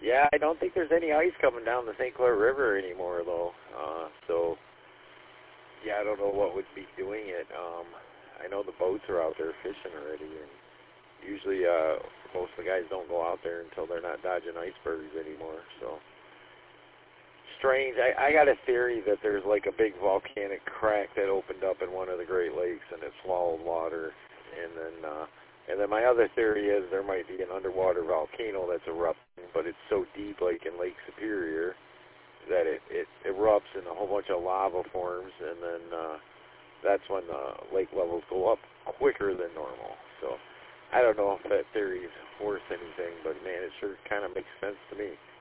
Yeah, I don't think there's any ice coming down the St. Clair River anymore, though. So, yeah, I don't know what would be doing it. I know the boats are out there fishing already, and usually most of the guys don't go out there until they're not dodging icebergs anymore. So, strange. I got a theory that there's like a big volcanic crack that opened up in one of the Great Lakes, and it swallowed water, and then my other theory is there might be an underwater volcano that's erupting, but it's so deep, like in Lake Superior, that it erupts and a whole bunch of lava forms, and then that's when the lake levels go up quicker than normal. So I don't know if that theory is worth anything, but man, it sure kind of makes sense to me.